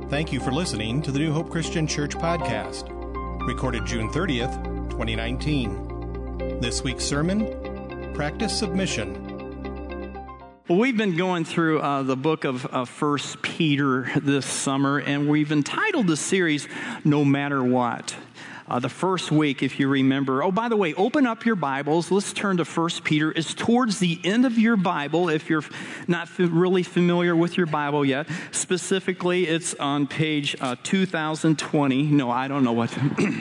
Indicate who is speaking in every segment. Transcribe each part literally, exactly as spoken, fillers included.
Speaker 1: Thank you for listening to the New Hope Christian Church podcast, recorded June thirtieth, twenty nineteen. This week's sermon, Practice Submission.
Speaker 2: Well, we've been going through uh, the book of uh, First Peter this summer, and we've entitled the series, No Matter What. Uh, the first week, if you remember. Oh, by the way, open up your Bibles. Let's turn to First Peter. It's towards the end of your Bible, if you're not f- really familiar with your Bible yet. Specifically, it's on page uh, two thousand twenty. No, I don't know what.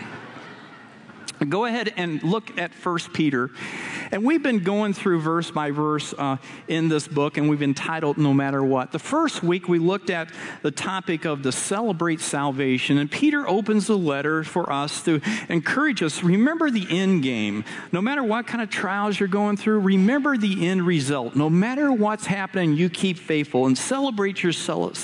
Speaker 2: Go ahead and look at First Peter. And we've been going through verse by verse uh, in this book, and we've entitled No Matter What. The first week, we looked at the topic of the celebrate salvation, and Peter opens the letter for us to encourage us. Remember the end game. No matter what kind of trials you're going through, remember the end result. No matter what's happening, you keep faithful and celebrate your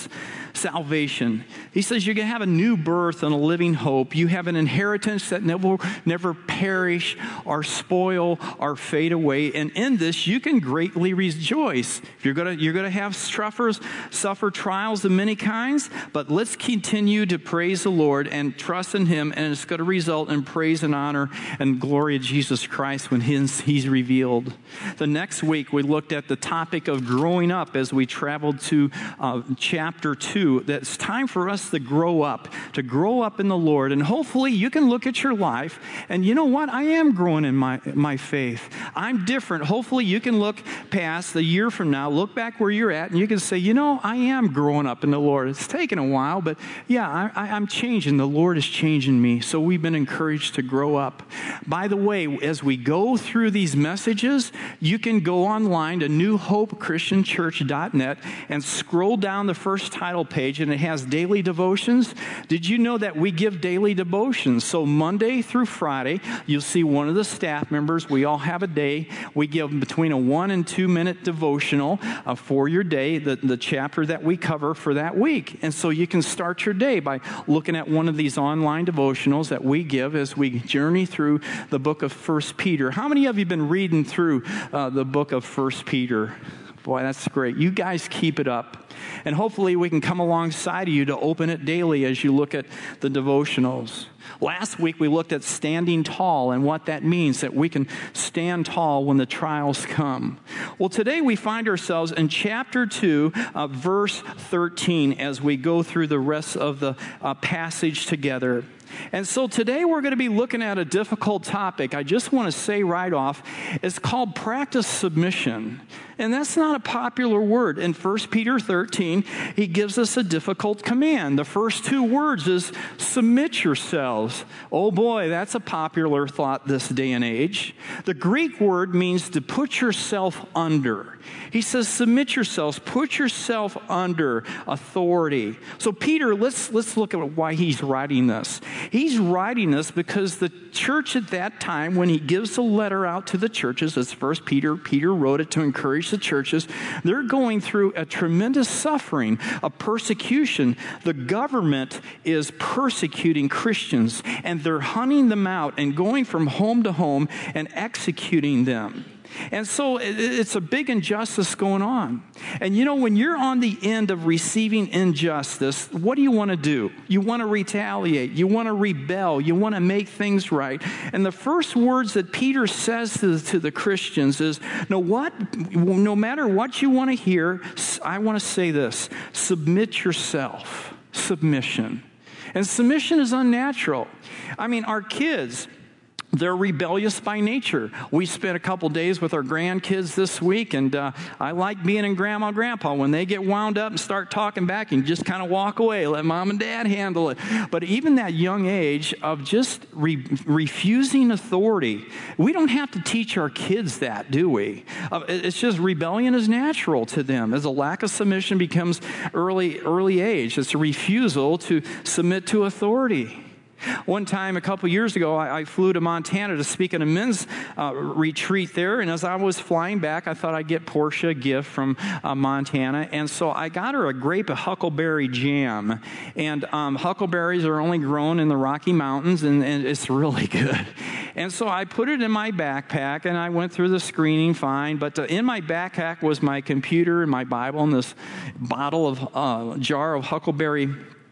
Speaker 2: salvation. He says you're going to have a new birth and a living hope. You have an inheritance that never, never perish or spoil or fade away. And in this, you can greatly rejoice. You're going to, you're going to have suffers, suffer trials of many kinds, but let's continue to praise the Lord and trust in Him, and it's going to result in praise and honor and glory of Jesus Christ when He's, he's revealed. The next week, we looked at the topic of growing up as we traveled to uh, chapter two. That it's time for us to grow up, to grow up in the Lord. And hopefully you can look at your life and you know what? I am growing in my, my faith. I'm different. Hopefully you can look past a year from now, look back where you're at, and you can say, you know, I am growing up in the Lord. It's taken a while, but yeah, I, I, I'm changing. The Lord is changing me. So we've been encouraged to grow up. By the way, as we go through these messages, you can go online to new hope christian church dot net and scroll down the first title page, and it has daily devotions. Did you know that we give daily devotions? So Monday through Friday, you'll see one of the staff members. We all have a day. We give between a one and two minute devotional uh, for your day, the, the chapter that we cover for that week. And so you can start your day by looking at one of these online devotionals that we give as we journey through the book of First Peter. How many of you have been reading through uh, the book of First Peter? Boy, that's great. You guys keep it up. And hopefully we can come alongside of you to open it daily as you look at the devotionals. Last week we looked at standing tall and what that means, that we can stand tall when the trials come. Well, today we find ourselves in chapter two, uh, verse thirteen, as we go through the rest of the uh, passage together. And so today we're going to be looking at a difficult topic. I just want to say right off, it's called practice submission. And that's not a popular word. In First Peter thirteen, he gives us a difficult command. The first two words is submit yourselves. Oh boy, that's a popular thought this day and age. The Greek word means to put yourself under. He says submit yourselves, put yourself under authority. So Peter, let's let's look at why he's writing this. He's writing this because the church at that time, when he gives the letter out to the churches, as First Peter, Peter wrote it to encourage the churches, they're going through a tremendous suffering, a persecution. The government is persecuting Christians, and they're hunting them out and going from home to home and executing them. And so it's a big injustice going on. And you know, when you're on the end of receiving injustice, what do you want to do? You want to retaliate. You want to rebel. You want to make things right. And the first words that Peter says to, to the Christians is, no, what, no matter what you want to hear, I want to say this: submit yourself. Submission. And submission is unnatural. I mean, our kids, they're rebellious by nature. We spent a couple days with our grandkids this week, and uh, I like being in Grandma and Grandpa. When they get wound up and start talking back, and just kind of walk away, let Mom and Dad handle it. But even that young age of just re- refusing authority, we don't have to teach our kids that, do we? Uh, it's just rebellion is natural to them. As a lack of submission becomes early, early age, it's a refusal to submit to authority. One time, a couple years ago, I, I flew to Montana to speak at a men's uh, retreat there, and as I was flying back, I thought I'd get Portia a gift from uh, Montana, and so I got her a grape of huckleberry jam, and um, huckleberries are only grown in the Rocky Mountains, and, and it's really good. And so I put it in my backpack, and I went through the screening fine, but uh, in my backpack was my computer and my Bible and this bottle of, uh, jar of huckleberry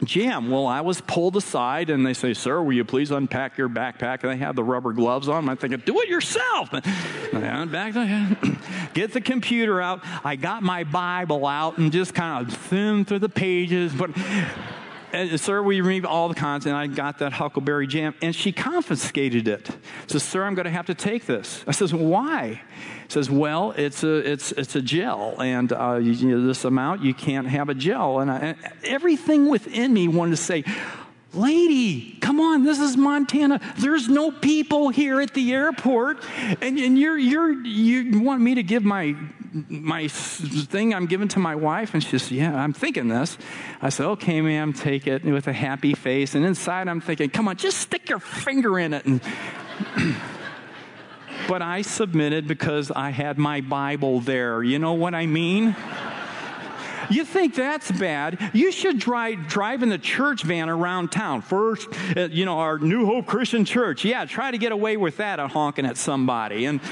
Speaker 2: jam. Well, I was pulled aside, and they say, sir, will you please unpack your backpack? And they have the rubber gloves on. I'm thinking, do it yourself. And I unpacked it, get the computer out. I got my Bible out and just kind of thumbed through the pages. But, and, sir, will you read all the content? I got that Huckleberry Jam, and she confiscated it. Says, sir, I'm going to have to take this. I says, why? Says, well, it's a it's it's a gel, and uh, you, you know, this amount you can't have a gel. And, I, and everything within me wanted to say, lady, come on, this is Montana. There's no people here at the airport, and, and you're you're you want me to give my my thing I'm giving to my wife? And she says, yeah, I'm thinking this. I said, okay, ma'am, take it, with a happy face. And inside I'm thinking, come on, just stick your finger in it. And but I submitted because I had my Bible there. You know what I mean? You think that's bad? You should drive, drive in the church van around town. First, uh, you know, our New Hope Christian Church. Yeah, try to get away with that at honking at somebody. And,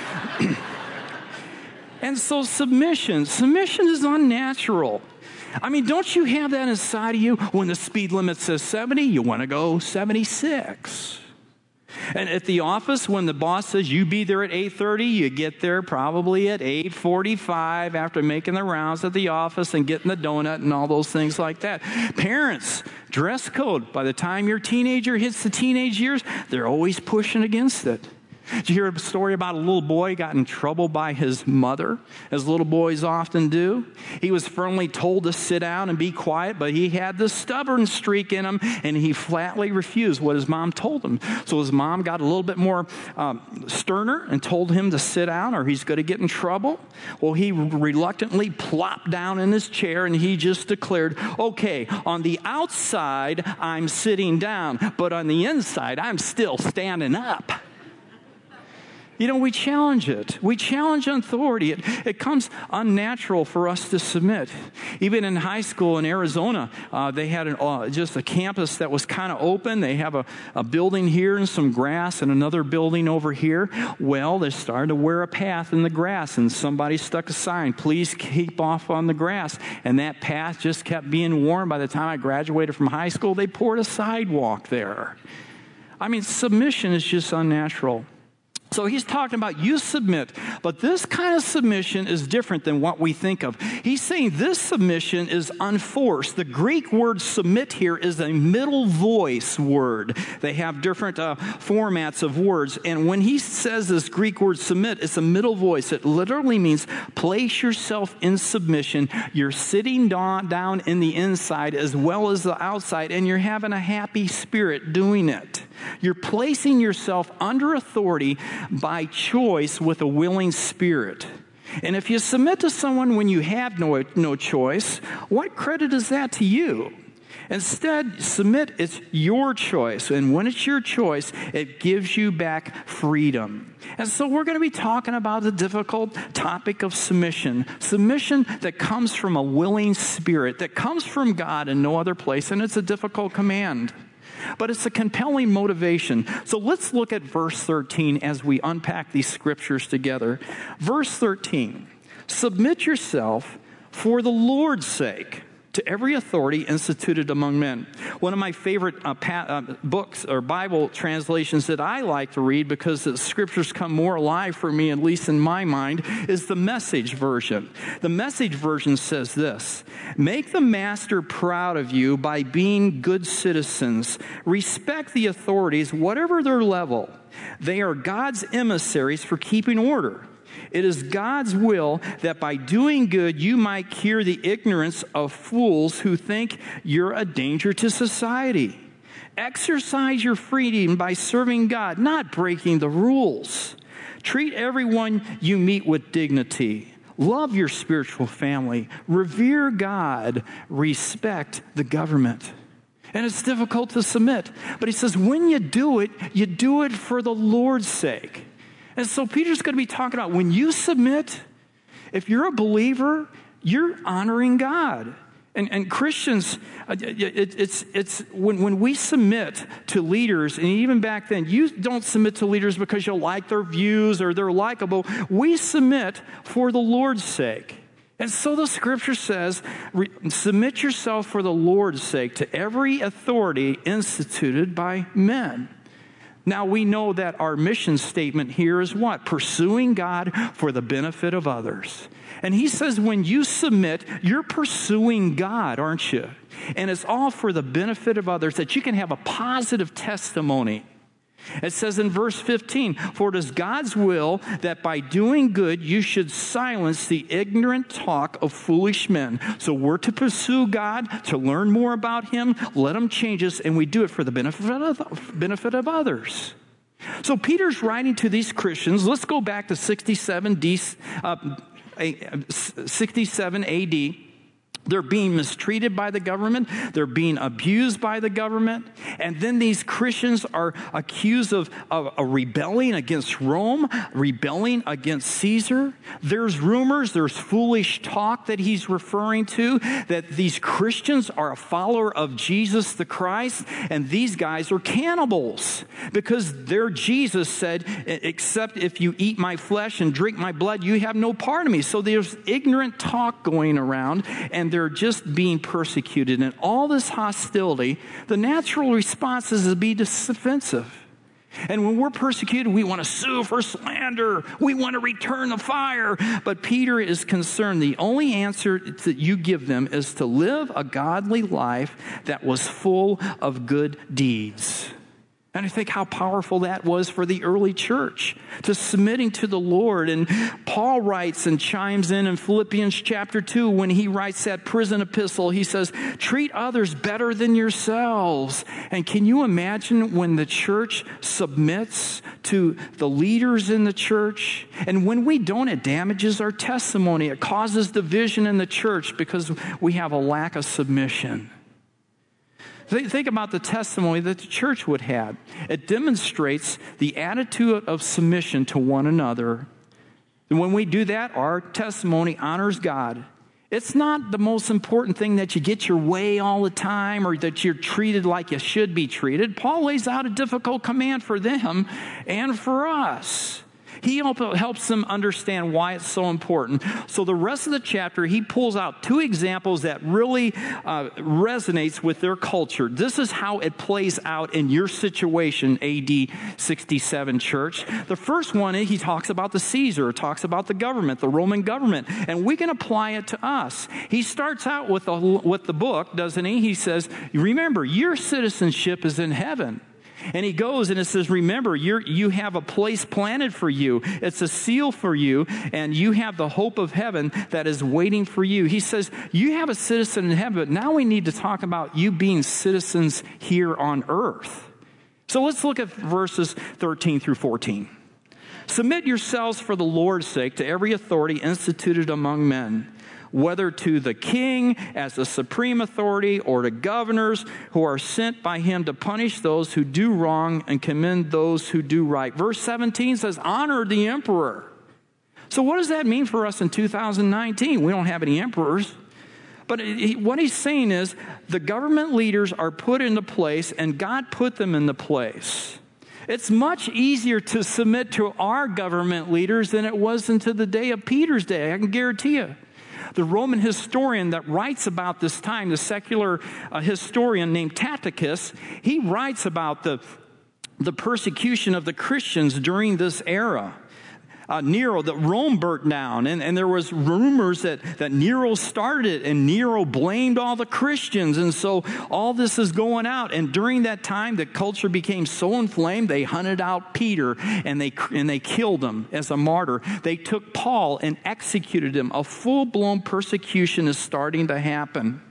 Speaker 2: and so submission. Submission is unnatural. I mean, don't you have that inside of you? When the speed limit says seventy, you want to go seventy-six. And at the office, when the boss says you be there at eight thirty, you get there probably at eight forty-five after making the rounds at the office and getting the donut and all those things like that. Parents, dress code. By the time your teenager hits the teenage years, they're always pushing against it. Did you hear a story about a little boy got in trouble by his mother, as little boys often do? He was firmly told to sit down and be quiet, but he had this stubborn streak in him, and he flatly refused what his mom told him. So his mom got a little bit more um, sterner and told him to sit down or he's going to get in trouble. Well, he reluctantly plopped down in his chair, and he just declared, okay, on the outside, I'm sitting down, but on the inside, I'm still standing up. You know, we challenge it. We challenge authority. It, it comes unnatural for us to submit. Even in high school in Arizona, uh, they had an, uh, just a campus that was kind of open. They have a, a building here and some grass and another building over here. Well, they started to wear a path in the grass, and somebody stuck a sign, please keep off on the grass. And that path just kept being worn. By the time I graduated from high school, they poured a sidewalk there. I mean, submission is just unnatural. So he's talking about you submit, but this kind of submission is different than what we think of. He's saying this submission is unforced. The Greek word submit here is a middle voice word. They have different uh, formats of words, and when he says this Greek word submit, it's a middle voice. It literally means place yourself in submission. You're sitting down, down in the inside as well as the outside, and you're having a happy spirit doing it. You're placing yourself under authority by choice with a willing spirit. And if you submit to someone when you have no, no choice, what credit is that to you? Instead, submit, it's your choice. And when it's your choice, it gives you back freedom. And so we're going to be talking about the difficult topic of submission. Submission that comes from a willing spirit, that comes from God and no other place. And it's a difficult command. But it's a compelling motivation. So let's look at verse thirteen as we unpack these scriptures together. Verse thirteen, submit yourself for the Lord's sake to every authority instituted among men. One of my favorite uh, pa- uh, books or Bible translations that I like to read because the scriptures come more alive for me, at least in my mind, is the Message version. The Message version says this: make the master proud of you by being good citizens. Respect the authorities, whatever their level. They are God's emissaries for keeping order. It is God's will that by doing good you might cure the ignorance of fools who think you're a danger to society. Exercise your freedom by serving God, not breaking the rules. Treat everyone you meet with dignity. Love your spiritual family. Revere God. Respect the government. And it's difficult to submit. But he says when you do it, you do it for the Lord's sake. And so Peter's going to be talking about when you submit, if you're a believer, you're honoring God. And, and Christians, it, it's, it's when, when we submit to leaders, and even back then, you don't submit to leaders because you like their views or they're likable. We submit for the Lord's sake. And so the scripture says, submit yourself for the Lord's sake to every authority instituted by men. Now we know that our mission statement here is what? Pursuing God for the benefit of others. And he says when you submit, you're pursuing God, aren't you? And it's all for the benefit of others, that you can have a positive testimony. It says in verse fifteen, for it is God's will that by doing good you should silence the ignorant talk of foolish men. So we're to pursue God, to learn more about him, let him change us, and we do it for the benefit of, benefit of others. So Peter's writing to these Christians. Let's go back to sixty-seven A D. They're being mistreated by the government. They're being abused by the government. And then these Christians are accused of, of, of rebelling against Rome, rebelling against Caesar. There's rumors, there's foolish talk that he's referring to, that these Christians are a follower of Jesus the Christ, and these guys are cannibals because their Jesus said, except if you eat my flesh and drink my blood, you have no part of me. So there's ignorant talk going around, and they're just being persecuted. And all this hostility, the natural response is to be defensive. And when we're persecuted, we want to sue for slander. We want to return the fire. But Peter is concerned the only answer that you give them is to live a godly life that was full of good deeds. And I think how powerful that was for the early church, to submitting to the Lord. And Paul writes and chimes in in Philippians chapter two, when he writes that prison epistle, he says, treat others better than yourselves. And can you imagine when the church submits to the leaders in the church? And when we don't, it damages our testimony. It causes division in the church because we have a lack of submission. Think about the testimony that the church would have. It demonstrates the attitude of submission to one another. And when we do that, our testimony honors God. It's not the most important thing that you get your way all the time or that you're treated like you should be treated. Paul lays out a difficult command for them and for us. He helps them understand why it's so important. So the rest of the chapter, he pulls out two examples that really uh, resonates with their culture. This is how it plays out in your situation, A D sixty-seven church. The first one, he talks about the Caesar, talks about the government, the Roman government, and we can apply it to us. He starts out with the, with the book, doesn't he? He says, remember, your citizenship is in heaven. And he goes and it says, remember, you're, you have a place planted for you. It's a seal for you, and you have the hope of heaven that is waiting for you. He says, you have a citizen in heaven, but now we need to talk about you being citizens here on earth. So let's look at verses thirteen through fourteen. Submit yourselves for the Lord's sake to every authority instituted among men, whether to the king as the supreme authority or to governors who are sent by him to punish those who do wrong and commend those who do right. Verse seventeen says, honor the emperor. So what does that mean for us in two thousand nineteen? We don't have any emperors. But what he's saying is the government leaders are put into place, and God put them into place. It's much easier to submit to our government leaders than it was into the day of Peter's day, I can guarantee you. The Roman historian that writes about this time, the secular uh, historian named Tacitus, he writes about the, the persecution of the Christians during this era. Uh, Nero, that Rome burnt down, and, and there was rumors that, that Nero started it, and Nero blamed all the Christians, and so all this is going out. And during that time, the culture became so inflamed, they hunted out Peter, and they and they killed him as a martyr. They took Paul and executed him. A full-blown persecution is starting to happen.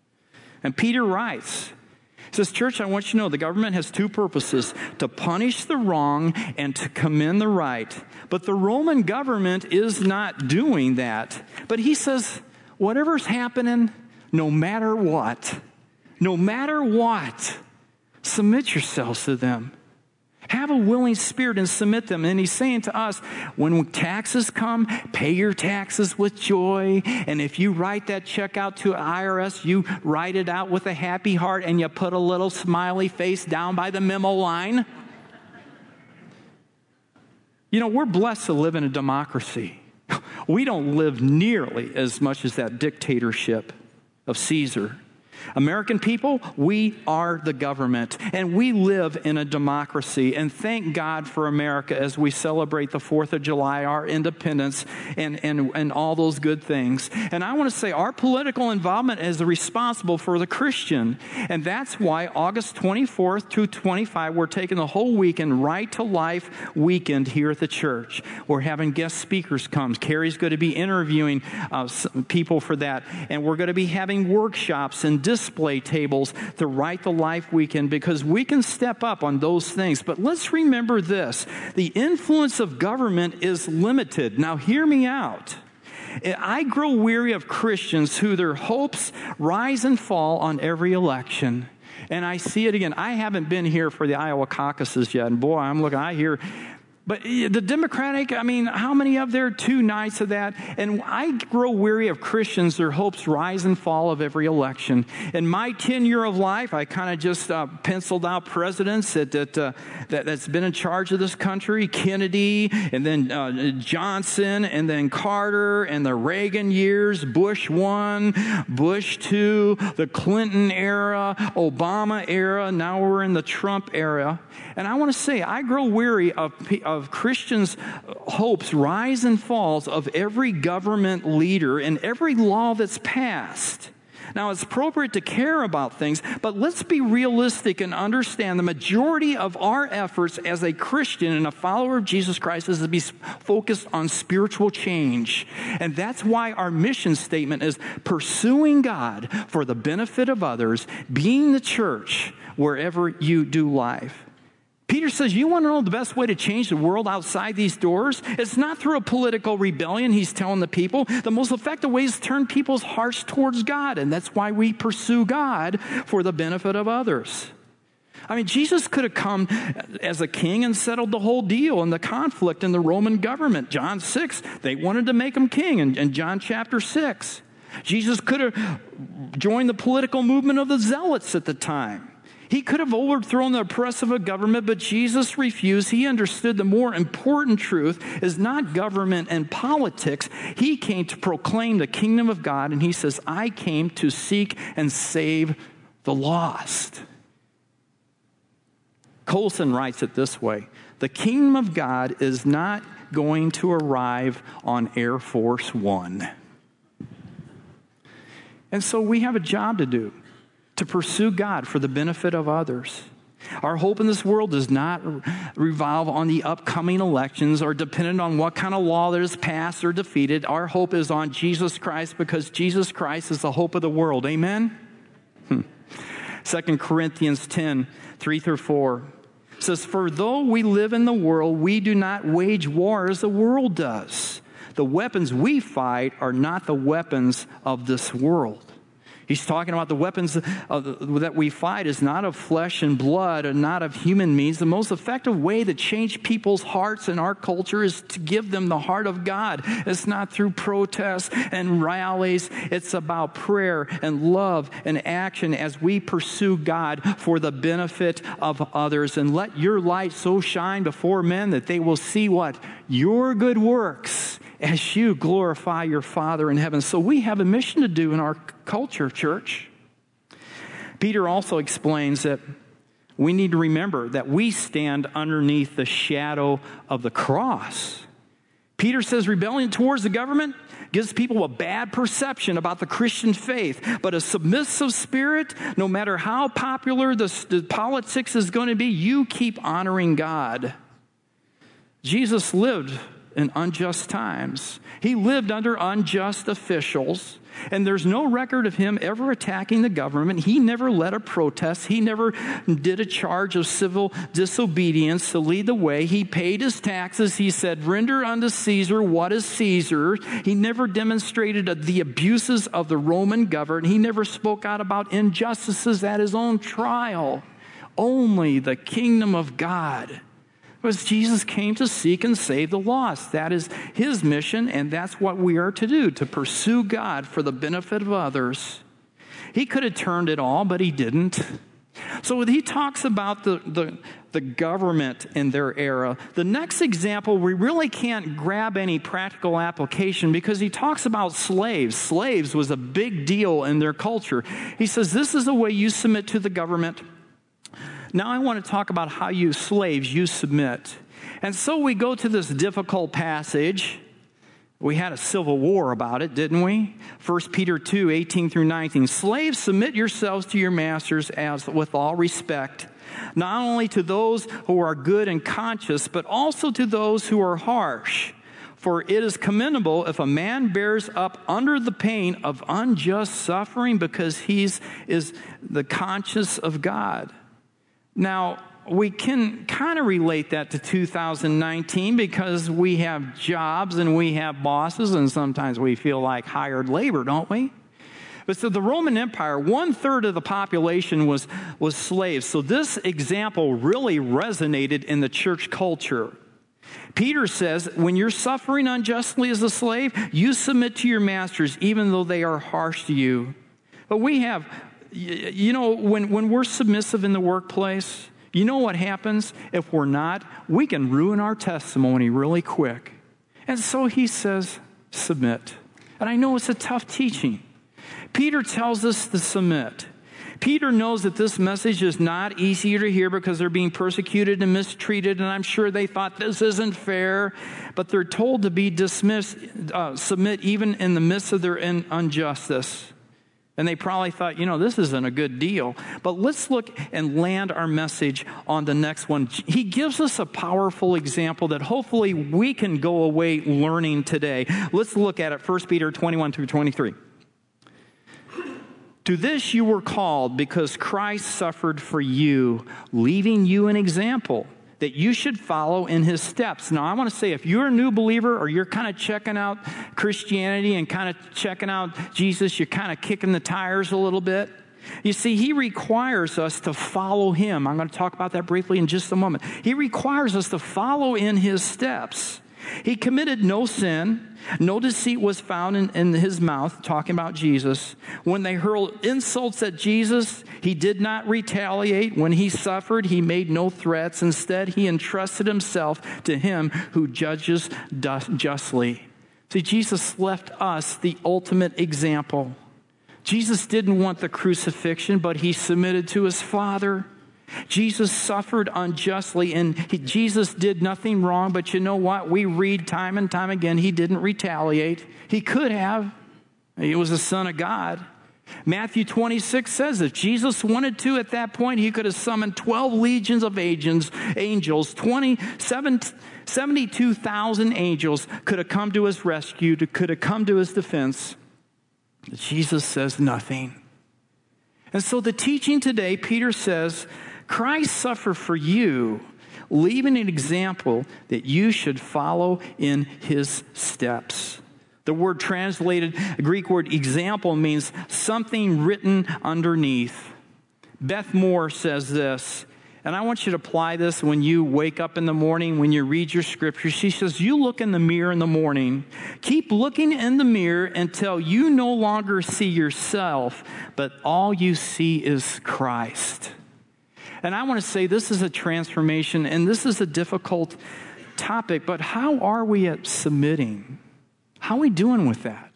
Speaker 2: And Peter writes, he says, church, I want you to know the government has two purposes, to punish the wrong and to commend the right. But the Roman government is not doing that. But he says, whatever's happening, no matter what, no matter what, submit yourselves to them. Have a willing spirit and submit them. And he's saying to us, when taxes come, pay your taxes with joy. And if you write that check out to I R S, you write it out with a happy heart and you put a little smiley face down by the memo line. You know, we're blessed to live in a democracy. We don't live nearly as much as that dictatorship of Caesar. American people, we are the government, and we live in a democracy. And thank God for America as we celebrate the fourth of July, our independence, and, and, and all those good things. And I want to say our political involvement is responsible for the Christian. And that's why August twenty-fourth through twenty-fifth, we're taking the whole weekend, Right to Life weekend here at the church. We're having guest speakers come. Carrie's going to be interviewing uh, people for that. And we're going to be having workshops and display tables to Right to Life weekend, because we can step up on those things. But let's remember this. The influence of government is limited. Now hear me out. I grow weary of Christians who their hopes rise and fall on every election. And I see it again. I haven't been here for the Iowa caucuses yet. And boy, I'm looking, I hear... But the Democratic, I mean, how many of there? Two nights of that. And I grow weary of Christians. Their hopes rise and fall of every election. In my tenure of life, I kind of just uh, penciled out presidents that, that, uh, that, that's been in charge of this country. Kennedy, and then uh, Johnson, and then Carter, and the Reagan years, Bush one, Bush two, the Clinton era, Obama era. Now we're in the Trump era. And I want to say, I grow weary of, of Christians' hopes rise and falls of every government leader and every law that's passed. Now, it's appropriate to care about things, but let's be realistic and understand the majority of our efforts as a Christian and a follower of Jesus Christ is to be focused on spiritual change. And that's why our mission statement is pursuing God for the benefit of others, being the church wherever you do life. Peter says, you want to know the best way to change the world outside these doors? It's not through a political rebellion, he's telling the people. The most effective way is to turn people's hearts towards God, and that's why we pursue God for the benefit of others. I mean, Jesus could have come as a king and settled the whole deal and the conflict in the Roman government. John six, they wanted to make him king in, in John chapter six. Jesus could have joined the political movement of the Zealots at the time. He could have overthrown the oppressive government, but Jesus refused. He understood the more important truth is not government and politics. He came to proclaim the kingdom of God, and he says, I came to seek and save the lost. Colson writes it this way: the kingdom of God is not going to arrive on Air Force One. And so we have a job to do, to pursue God for the benefit of others. Our hope in this world does not revolve on the upcoming elections or dependent on what kind of law that is passed or defeated. Our hope is on Jesus Christ, because Jesus Christ is the hope of the world. Amen? Hmm. Second Corinthians ten, three through four says, for though we live in the world, we do not wage war as the world does. The weapons we fight are not the weapons of this world. He's talking about the weapons of, that we fight is not of flesh and blood and not of human means. The most effective way to change people's hearts in our culture is to give them the heart of God. It's not through protests and rallies. It's about prayer and love and action as we pursue God for the benefit of others. And let your light so shine before men that they will see what? Your good works as you glorify your Father in heaven. So we have a mission to do in our culture, church. Peter also explains that we need to remember that we stand underneath the shadow of the cross. Peter says rebellion towards the government gives people a bad perception about the Christian faith, but a submissive spirit, no matter how popular the, the politics is going to be, you keep honoring God. Jesus lived in unjust times. He lived under unjust officials, and there's no record of him ever attacking the government. He never led a protest. He never did a charge of civil disobedience to lead the way. He paid his taxes. He said, render unto Caesar what is Caesar. He never demonstrated the abuses of the Roman government. He never spoke out about injustices at his own trial. Only the kingdom of God. Because Jesus came to seek and save the lost. That is his mission, and that's what we are to do, to pursue God for the benefit of others. He could have turned it all, but he didn't. So when he talks about the, the, the government in their era. The next example, we really can't grab any practical application because he talks about slaves. Slaves was a big deal in their culture. He says, this is the way you submit to the government. Now I want to talk about how you slaves, you submit. And so we go to this difficult passage. We had a civil war about it, didn't we? First Peter two, eighteen through nineteen. Slaves, submit yourselves to your masters as with all respect, not only to those who are good and conscious, but also to those who are harsh. For it is commendable if a man bears up under the pain of unjust suffering because he is the conscious of God. Now, we can kind of relate that to two thousand nineteen because we have jobs and we have bosses and sometimes we feel like hired labor, don't we? But so the Roman Empire, one third of the population was, was slaves. So this example really resonated in the church culture. Peter says, when you're suffering unjustly as a slave, you submit to your masters even though they are harsh to you. But we have, you know, when, when we're submissive in the workplace, you know what happens? If we're not, we can ruin our testimony really quick. And so he says, submit. And I know it's a tough teaching. Peter tells us to submit. Peter knows that this message is not easier to hear because they're being persecuted and mistreated, and I'm sure they thought this isn't fair, but they're told to be dismissed, uh, submit even in the midst of their injustice. And they probably thought, you know, this isn't a good deal. But let's look and land our message on the next one. He gives us a powerful example that hopefully we can go away learning today. Let's look at it, First Peter twenty-one through twenty-three. To this you were called because Christ suffered for you, leaving you an example that you should follow in his steps. Now, I want to say, if you're a new believer or you're kind of checking out Christianity and kind of checking out Jesus, you're kind of kicking the tires a little bit. You see, he requires us to follow him. I'm going to talk about that briefly in just a moment. He requires us to follow in his steps. He committed no sin. No deceit was found in, in his mouth, talking about Jesus. When they hurled insults at Jesus, he did not retaliate. When he suffered, he made no threats. Instead, he entrusted himself to him who judges justly. See, Jesus left us the ultimate example. Jesus didn't want the crucifixion, but he submitted to his Father. Jesus suffered unjustly, and he, Jesus did nothing wrong, but you know what? We read time and time again, he didn't retaliate. He could have. He was the Son of God. Matthew twenty-six says if Jesus wanted to at that point, he could have summoned twelve legions of angels, angels twenty-seven, seventy-two thousand angels could have come to his rescue, could have come to his defense. But Jesus says nothing. And so the teaching today, Peter says, Christ suffered for you, leaving an example that you should follow in his steps. The word translated, the Greek word example, means something written underneath. Beth Moore says this, and I want you to apply this when you wake up in the morning, when you read your scripture. She says, you look in the mirror in the morning. Keep looking in the mirror until you no longer see yourself, but all you see is Christ. And I want to say this is a transformation, and this is a difficult topic, but how are we at submitting? How are we doing with that?